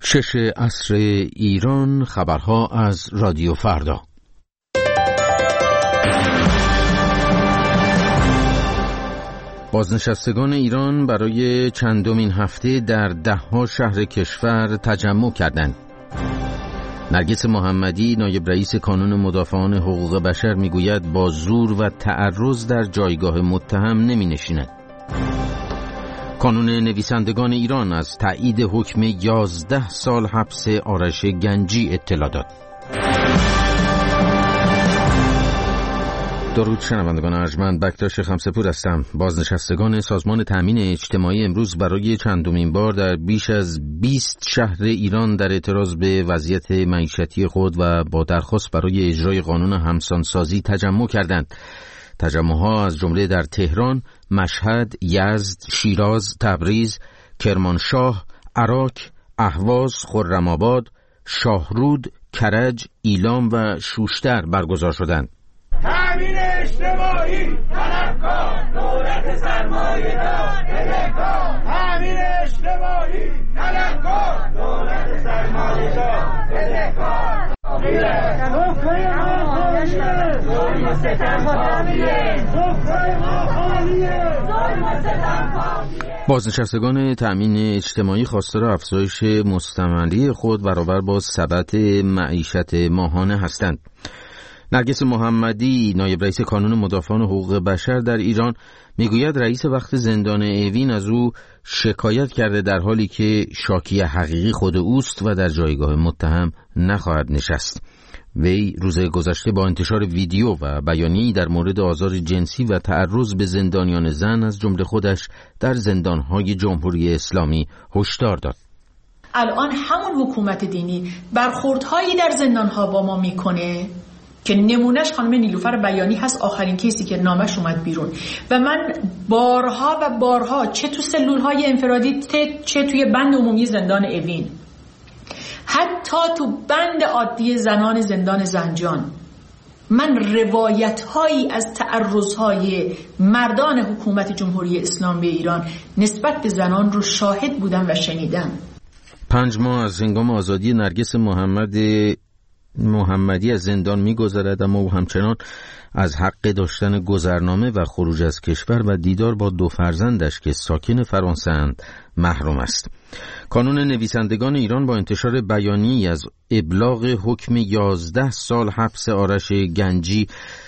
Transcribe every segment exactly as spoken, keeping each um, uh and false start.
شش عصر ایران، خبرها از رادیو فردا. بازنشستگان ایران برای چندمین هفته در ده‌ها شهر کشور تجمع کردند. نرگس محمدی، نایب رئیس کانون مدافعان حقوق بشر، میگوید با زور و تعرض در جایگاه متهم نمی نشیند. کانون نویسندگان ایران از تایید حکم یازده سال حبس آرش گنجی اطلاع داد. درود شنوندگان ارجمند، بکتاش خمسپور هستم. بازنشستگان سازمان تأمین اجتماعی امروز برای چندمین بار در بیش از بیست شهر ایران در اعتراض به وضعیت معیشتی خود و با درخواست برای اجرای قانون همسانسازی تجمع کردند. تجمع‌ها از جمله در تهران، مشهد، یزد، شیراز، تبریز، کرمانشاه، عراق، اهواز، خرم‌آباد، شاهرود، کرج، ایلام و شوشتر برگزار شدند. تأمین اجتماعی طلبکار، دولت سرمایه‌دار بدهکار. تأمین اجتماعی طلبکار، دولت سرمایه‌دار بدهکار. بازنشستگان تأمین اجتماعی خواستار افزایش مستمری خود برابر با ثبات معیشت ماهانه هستند. نرگس محمدی، نایب رئیس کانون مدافعان حقوق بشر در ایران، میگوید رئیس وقت زندان اوین از او شکایت کرده در حالی که شاکی حقیقی خود اوست و در جایگاه متهم نخواهد نشست. وی روز گذشته با انتشار ویدیو و بیانیه‌ای در مورد آزار جنسی و تعرض به زندانیان زن از جمله خودش در زندان‌های جمهوری اسلامی هشدار داد. الان همون حکومت دینی برخوردهایی در زندان‌ها با ما میکنه که نمونهش خانم نیلوفر بیانی هست، آخرین کیسی که نامش اومد بیرون. و من بارها و بارها چه تو سلول‌های انفرادی چه توی بند عمومی زندان اوین، حتی تو بند عادی زنان زندان زنجان، من روایت‌هایی از تعرض‌های مردان حکومت جمهوری اسلامی ایران نسبت به زنان رو شاهد بودم و شنیدم. پنج ماه از هنگام آزادی نرگس محمد محمدی از زندان می‌گذرد، اما او همچنان از حق داشتن گذرنامه و خروج از کشور و دیدار با دو فرزندش که ساکن فرانسه اند محروم است. کانون نویسندگان ایران با انتشار بیانیه‌ای از ابلاغ حکم یازده سال حبس آرش گنجی،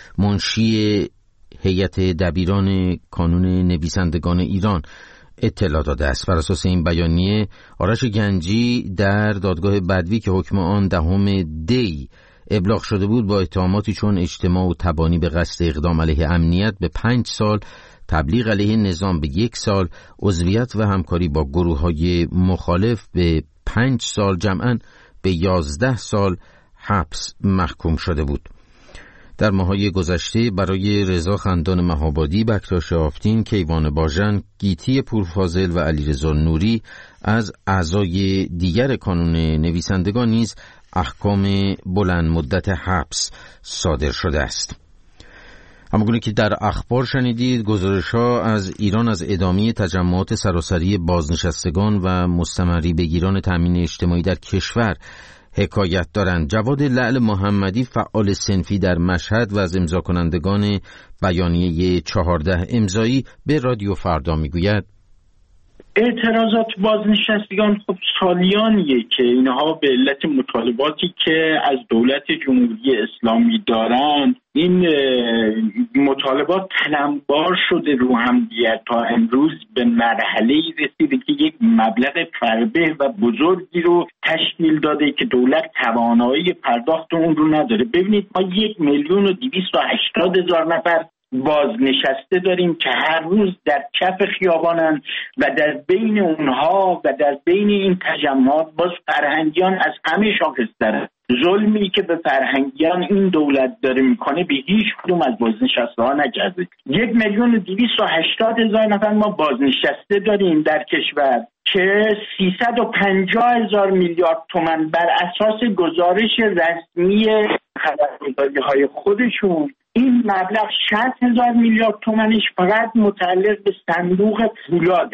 منشی هیئت دبیران کانون نویسندگان ایران، اطلاع داده است. بر اساس این بیانیه، آرش گنجی در دادگاه بدوی که حکم آن دهم دی ابلاغ شده بود، با اتهاماتی چون اجتماع و تبانی به قصد اقدام علیه امنیت به پنج سال، تبلیغ علیه نظام به یک سال، عضویت و همکاری با گروه‌های مخالف به پنج سال، جمعاً به یازده سال حبس محکوم شده بود. در ماه‌های گذشته برای رضا خندان مهابادی، بکتاش آفتین، کیوان باژن، گیتی پورفاضل و علیرضا نوری از اعضای دیگر کانون نویسندگان نیز احکام بلند مدت حبس صادر شده است. همونگونه که در اخبار شنیدید، گزارش‌ها از ایران از ادامه تجمعات سراسری بازنشستگان و مستمری بگیران تأمین اجتماعی در کشور حکایت دارند. جواد لعل محمدی، فعال صنفی در مشهد و از امضا کنندگان بیانیه چهارده امضایی، به رادیو فردا میگوید اعتراضات بازنشستگان خب سالیانیه که اینها به علت مطالباتی که از دولت جمهوری اسلامی دارند، این مطالبات تلمبار شده رو هم دیگر تا امروز به مرحله‌ای رسیده که یک مبلغ فربه و بزرگی رو تشکیل داده که دولت توانایی پرداخت اون رو نداره. ببینید، ما یک میلیون و دویست و هشتاد هزار نفر بازنشسته داریم که هر روز در کف خیابانن و در بین اونها و در بین این تجمعات باز فرهنگیان از همه شاخص‌ترن. ظلمی که به فرهنگیان این دولت داره میکنه به هیچ کدوم از بازنشسته ها نکرده. یک میلیون و دویست و هشتاد هزار نفر ما بازنشسته داریم در کشور که سیصد و پنجاه هزار میلیارد تومان بر اساس گزارش رسمی خبرگزاری‌های خودشون، این مبلغ شصت هزار میلیارد تومانش فقط متعلق به صندوق پولاده.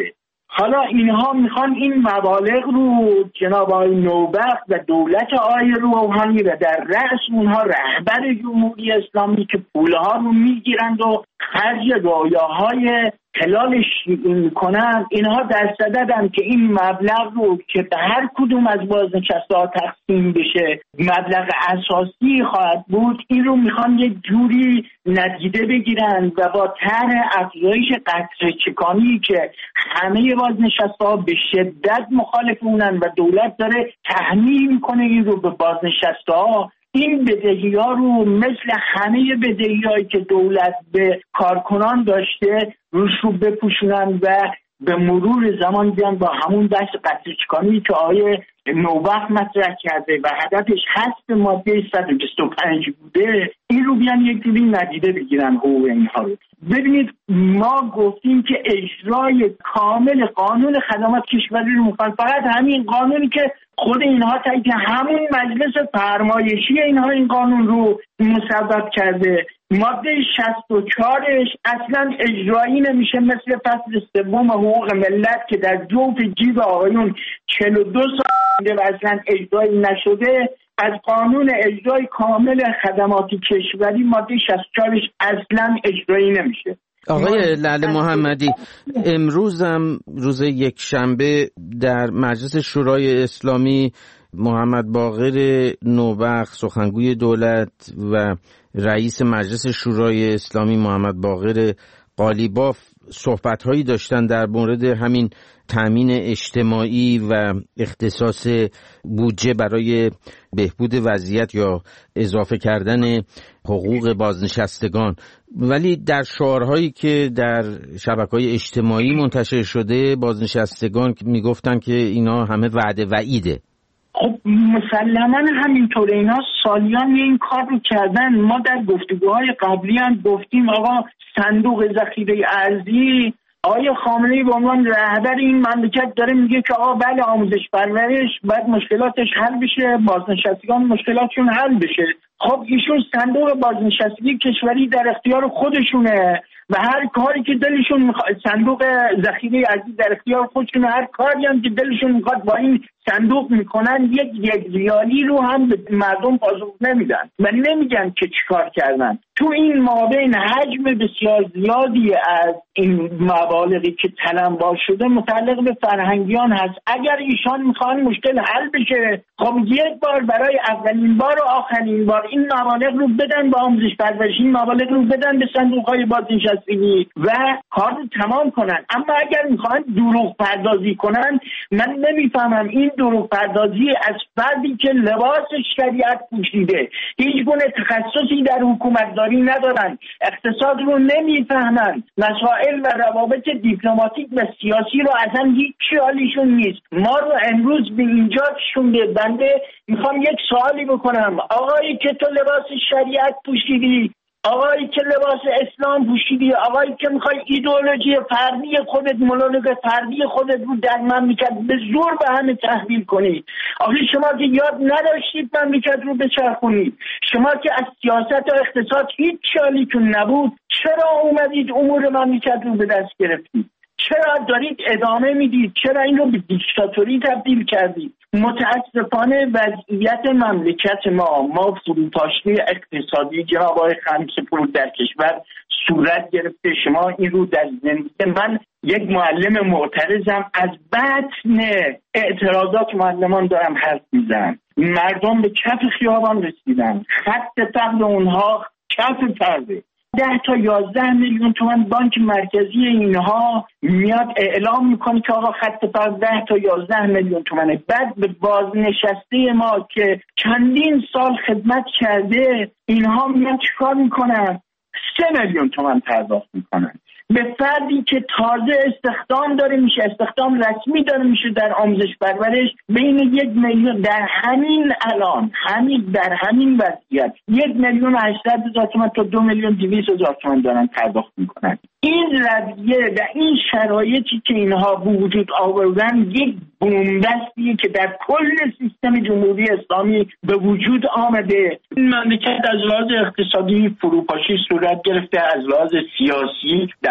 حالا اینها میخوان این مبالغ رو جناب آقای نوبخت و دولت آقای روحانی و در رأس اونها رهبر جمهوری اسلامی که پولها رو میگیرند و خرج رویاهای خلال شیعی میکنن، اینها در صددن که این مبلغ رو که به هر کدوم از بازنشسته‌ها تقسیم بشه مبلغ اساسی خواهد بود، این رو میخوان یک جوری ندیده بگیرن و با طرح افزایش قطره‌چکانی که همه بازنشسته‌ها به شدت مخالف اونن و دولت داره تحمیل میکنه این رو به بازنشسته‌ها، این بدهی‌ها رو مثل همه بدهی‌هایی که دولت به کارکنان داشته روش رو بپوشونن و به مرور زمان بیان با همون بحث قطره‌چکانی که آقای نوبخت مطرح کرده و هدفش حذف ماده صد و بیست و پنج بوده، این رو بیان یک جوری ندیده بگیرن حقوق اینها رو. ببینید ما گفتیم که اجرای کامل قانون خدمات کشوری رو میخوان، فقط همین قانونی که خود اینها تایید، همون مجلس فرمایشی اینها این قانون رو مصوب کرده، ماده شصت و چهارش اصلا اجرایی نمیشه، مثل فصل سوم حقوق ملت که در جوف جیب آقایون چهل و دو سال و اصلا اجرایی نشده. از قانون اجرای کامل خدمات کشوری ماده شصت و چهارش اصلا اجرایی نمیشه. آقای لعل محمدی، امروز هم روز یک شنبه در مجلس شورای اسلامی محمد باقر نوبخت سخنگوی دولت و رئیس مجلس شورای اسلامی محمد باقر قالیباف صحبت‌هایی داشتن در مورد همین تامین اجتماعی و اختصاص بودجه برای بهبود وضعیت یا اضافه کردن حقوق بازنشستگان، ولی در شعارهایی که در شبکه‌های اجتماعی منتشر شده بازنشستگان میگفتن که اینا همه وعده وعیده. خب مسلماً همینطوره، اینا سالیان این کار رو کردن. ما در گفتگوهای قبلی هم گفتیم آقا صندوق ذخیره ارزی، آقای خامنه‌ای به عنوان رهبر این مملکت داره میگه که آقا بله آموزش پرورش باید مشکلاتش حل بشه، بازنشستگان مشکلاتشون حل بشه. خب ایشون صندوق بازنشستگی کشوری در اختیار خودشونه و هر کاری که دلشون میخواد، صندوق ذخیره ارزی در اختیار خودشونه، هر کاری هم که دلشون میخواد با این صندوق میکنن. یک یک ریالی رو هم به مردم پاسخ نمیدن و نمیگن که چیکار کردن. تو این مابین حجم بسیار زیادی از این مبالغی که تلمبار شده متعلق به فرهنگیان هست. اگر ایشان میخوان مشکل حل بشه، خب یک بار برای اولین بار و آخرین بار این مبالغ رو بدن به آموزش پرورش، این مبالغ رو بدن به صندوق‌های بازنشستگی و کار رو تمام کنن. اما اگر میخوان دروغ پردازی کنن، من نمیفهمم این دروغ پردازی از فردی که لباس شریعت پوشیده، هیچ گونه تخصصی در حکومتداری ندارن، اقتصاد رو نمیفهمن، مسائل و روابط دیپلماتیک و سیاسی رو اصلا هیچ حالیشون نیست. ما رو امروز به اینجا شونده. بنده میخوام یک سوالی بکنم، آقایی که تو لباس شریعت پوشیدی، آقایی که لباس اسلام پوشیدی، آقایی که میخوای ایدئولوژی فردی خودت، مونولوگ فردی خودت رو در مملکت به زور به همه تحمیل کنی، آخه شما که یاد نداشتید مملکت رو بچرخونید، شما که از سیاست و اقتصاد هیچ چالیتون نبود، چرا اومدید امور مملکت رو به دست گرفتید؟ چرا دارید ادامه میدید؟ چرا این رو به دیکتاتوری تبدیل کردید؟ متاسفانه وضعیت مملکت ما ما فروپاشی اقتصادی جناب آقای خمسه‌پور در کشور صورت گرفته. شما این رو در زندگی من یک معلم معترضم، از بطن اعتراضات معلمان دارم حرف میزنم. مردم به کف خیابان رسیدن، خط فقر اونها کف فرده. ده تا یازده میلیون تومان بانک مرکزی اینها میاد اعلام میکنه که آقا خط فقر ده تا یازده میلیون تومانه. بعد به بازنشسته ما که چندین سال خدمت کرده اینها میاد چیکار میکنن؟ سه میلیون تومان پرداخت میکنن. به فردی که تازه استخدام داره میشه، استخدام رسمی داره میشه در آموزش پرورش، بین یک میلیون در همین الان همین در همین وضعیت یک میلیون و هشتصد هزار تومان تا دو میلیون دویست هزار تومان دارن پرداخت میکنن. این رویه و این شرایطی که اینها به وجود آوردن یک بومبستیه که در کل سیستم جمهوری اسلامی به وجود آمده. این مملکت از لحاظ اقتصادی فروپاشی صورت گرفته، از لحاظ سیاسی در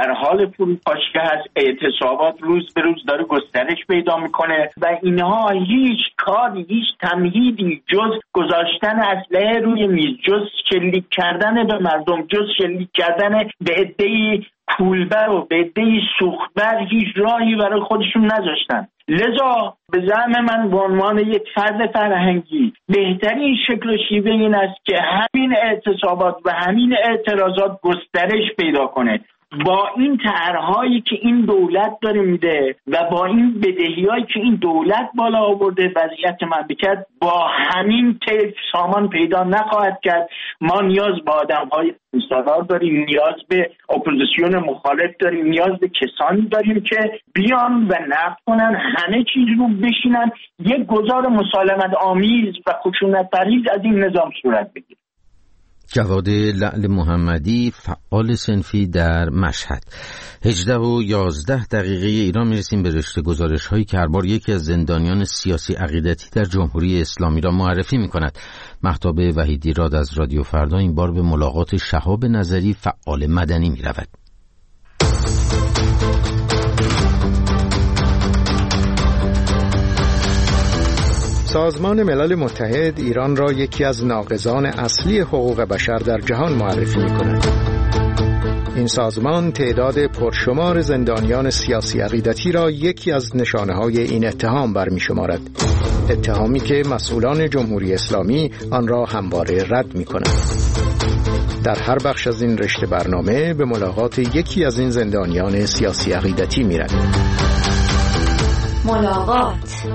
در حال فروپاشی هست، اعتصابات روز به روز داره گسترش پیدا میکنه و اینها هیچ کاری، هیچ تمهیدی جز گذاشتن اسلحه روی میز، جز شلیک کردن به مردم، جز شلیک کردن به عده‌ای پولبر و به عده‌ای سوختبر هیچ راهی برای خودشون نذاشتن. لذا به زعم من به عنوان یک فرد فرهنگی بهترین شکل و شیوه این است که همین اعتصابات و همین اعتراضات گسترش پیدا کنه. با این طرح‌هایی که این دولت داره میده و با این بدهی‌هایی که این دولت بالا آورده، وضعیت مملکت با همین طیف سامان پیدا نخواهد کرد. ما نیاز به آدم‌های مستقل داریم، نیاز به اپوزیسیون مخالف داریم، نیاز به کسانی داریم که بیان و نقد کنن، همه چیز رو بشینن، یک گزار مسالمت آمیز و خشونت پریز از این نظام صورت بگیره. جواد لعل محمدی، فعال صنفی در مشهد. هجده و یازده دقیقه ایران میرسیم به رشته گزارش هایی که هر بار یکی از زندانیان سیاسی عقیدتی در جمهوری اسلامی را معرفی می کند. مهتاب وحیدی راد از رادیو فردا این بار به ملاقات شهاب نظری، فعال مدنی می رود. سازمان ملل متحد ایران را یکی از ناقضان اصلی حقوق بشر در جهان معرفی می‌کند. این سازمان تعداد پرشمار زندانیان سیاسی عقیدتی را یکی از نشانه‌های این اتهام برمی‌شمارد. اتهامی که مسئولان جمهوری اسلامی آن را همواره رد می‌کنند. در هر بخش از این رشته برنامه به ملاقات یکی از این زندانیان سیاسی عقیدتی می‌رویم. ملاقات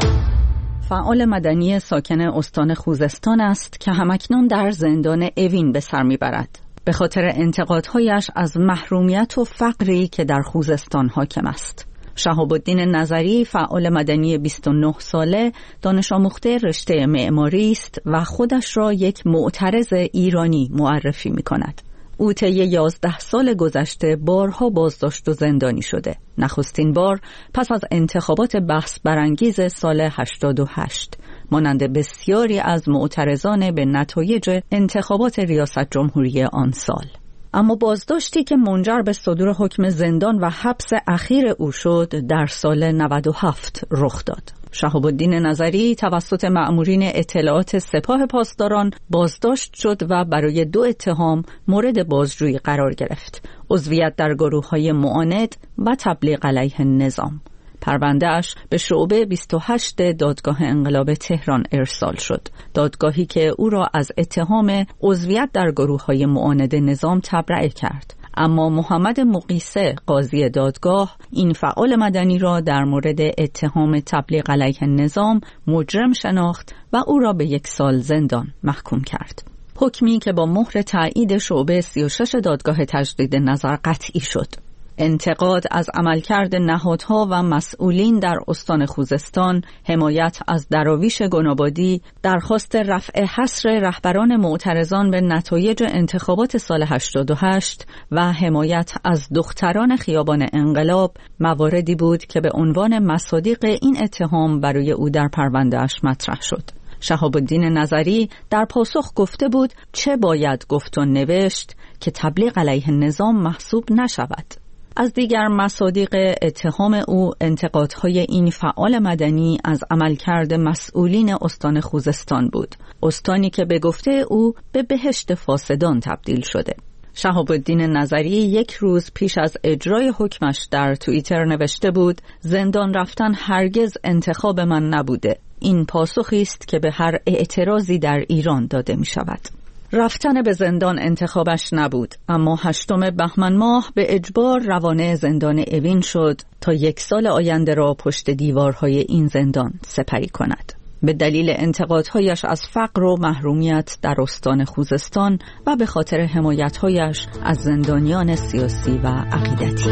فعال مدنی ساکن استان خوزستان است که همکنون در زندان اوین به سر میبرد به خاطر انتقادهایش از محرومیت و فقری که در خوزستان حاکم است. شهاب الدین نظری، فعال مدنی بیست و نه ساله، دانش آموخته رشته معماری است و خودش را یک معترض ایرانی معرفی می‌کند. او طی یازده سال گذشته بارها بازداشت و زندانی شده. نخستین بار پس از انتخابات بحث برانگیز سال هشتاد و هشت، مانند بسیاری از معترضان به نتایج انتخابات ریاست جمهوری آن سال. اما بازداشتی که منجر به صدور حکم زندان و حبس اخیر او شد در سال نود و هفت رخ داد. شهاب الدین نظری توسط مأمورین اطلاعات سپاه پاسداران بازداشت شد و برای دو اتهام مورد بازجویی قرار گرفت: عضویت در گروه‌های معاند و تبلیغ علیه نظام. پرونده‌اش به شعبه بیست و هشت دادگاه انقلاب تهران ارسال شد، دادگاهی که او را از اتهام عضویت در گروه‌های معاند نظام تبرئه کرد. اما محمد مقیسه، قاضی دادگاه، این فعال مدنی را در مورد اتهام تبلیغ علیه نظام مجرم شناخت و او را به یک سال زندان محکوم کرد. حکمی که با مهر تایید شعبه سی و شش دادگاه تجدید نظر قطعی شد. انتقاد از عملکرد نهادها و مسئولین در استان خوزستان، حمایت از دراویش گنابادی، درخواست رفع حصر رهبران معترضان به نتایج انتخابات سال هشتاد و هشت و حمایت از دختران خیابان انقلاب مواردی بود که به عنوان مصادیق این اتهام برای او در پرونده‌اش مطرح شد. شهاب الدین نظری در پاسخ گفته بود چه باید گفت و نوشت که تبلیغ علیه نظام محسوب نشود. از دیگر مصادیق اتهام او انتقادهای این فعال مدنی از عملکرد مسئولین استان خوزستان بود، استانی که به گفته او به بهشت فاسدان تبدیل شده. شهاب الدین نظری یک روز پیش از اجرای حکمش در توییتر نوشته بود: زندان رفتن هرگز انتخاب من نبوده. این پاسخی است که به هر اعتراضی در ایران داده می شود. رفتن به زندان انتخابش نبود، اما هشتم بهمن ماه به اجبار روانه زندان اوین شد تا یک سال آینده را پشت دیوارهای این زندان سپری کند. به دلیل انتقادهایش از فقر و محرومیت در استان خوزستان و به خاطر حمایتهایش از زندانیان سیاسی و عقیدتی.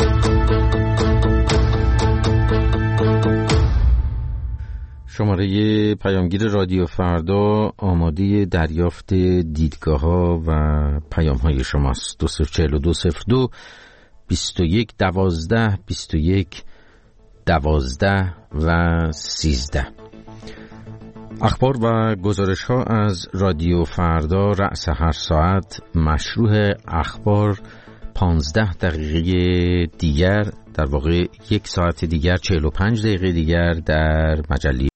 شماره پیامگیر رادیو فردا آماده دریافت دیدگاه ها و پیام های شماست. دو صفر چهل و دو صفر دو بیست و یک دوازده بیست و یک دوازده و سیزده. اخبار و گزارش ها از رادیو فردا رأس هر ساعت، مشروع اخبار، پانزده دقیقه دیگر، در واقع یک ساعت دیگر، چهل و پنج دقیقه دیگر در مجله